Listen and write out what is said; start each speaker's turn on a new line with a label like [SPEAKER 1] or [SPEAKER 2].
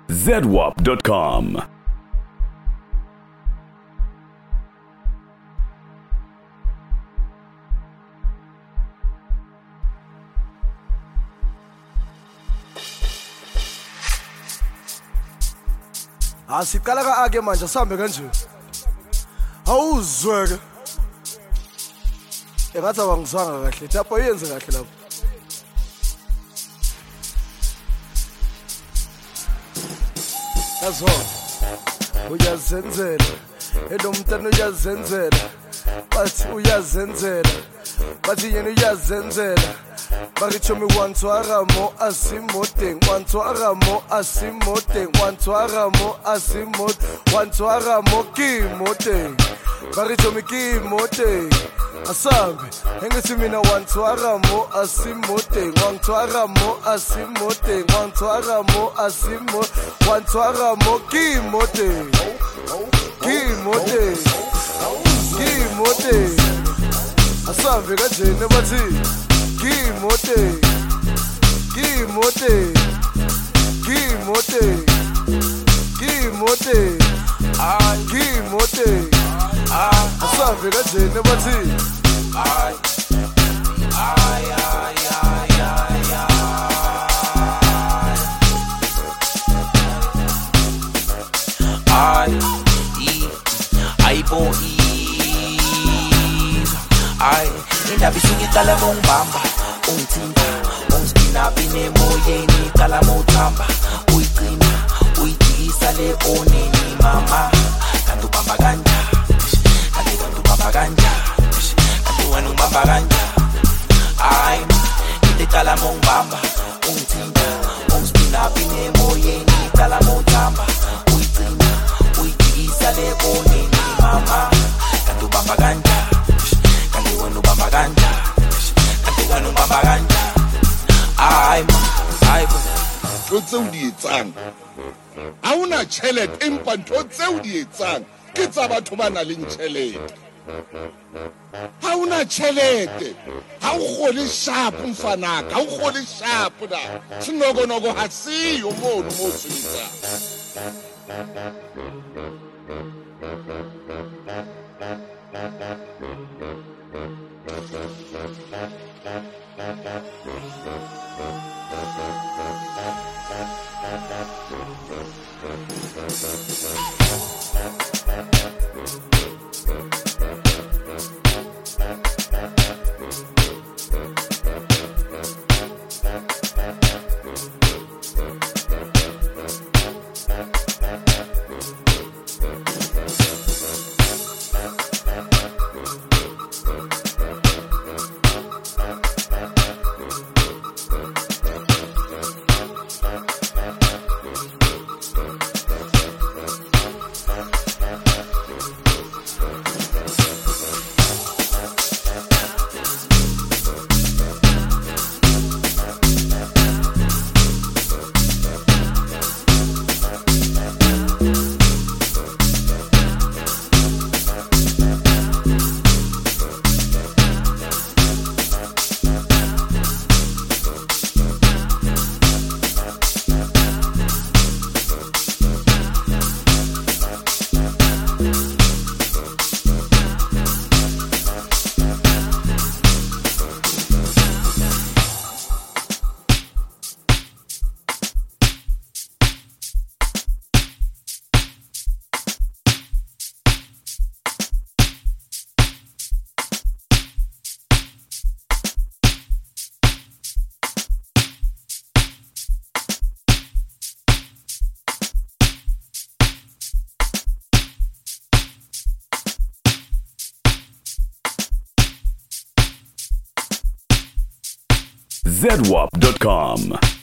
[SPEAKER 1] ZWAP.com.
[SPEAKER 2] Asiqala ka-ake manje sihambe kanje. Awuzweke. Engathi awangizwanga kahle. Lapho yenze kahle lapho. Yazo. Uyazenzela. Edomntana uyazenzela. Bathi uyazenzela. Bathi yena uyazenzela. Barichomi wantwaramo asimoteng wantwaramo asimoteng wantwaramo asimot wantwaramo kimoteng Barichomi kimoteng asambe engithi mina wantwaramo asimoteng wantwaramo asimoteng wantwaramo asimo wantwaramo kimoteng kimoteng kimoteng asambe kanjena bathi Kimote, Kimote, Kimote, Kimote, Kimote, asambe kanjena bathi
[SPEAKER 3] indaba isingicala mongibamba ungithinta ungispina pine moyeni cala mothamba uyigcina uyijikisa le oneni mama kanti ubamba kanja kanti ubamba kanja kanti wena ubamba kanja ay ngicala mongibamba ungithinta ungispina pine moyeni cala mothamba uyigcina uyijikisa le oneni mama kanti ubamba kanja ubamba kanja kanti wena ubamba kanja ay
[SPEAKER 4] tse o di etsang ha una tšhelete empa ntho tse o di etsang ke tsa batho ba na leng tšhelete ha una tšhelete ha o gole sharp mfanaka ha o gole sharp da sinogonoko ha siyo mono mo sebetsang
[SPEAKER 1] ZWAP.com.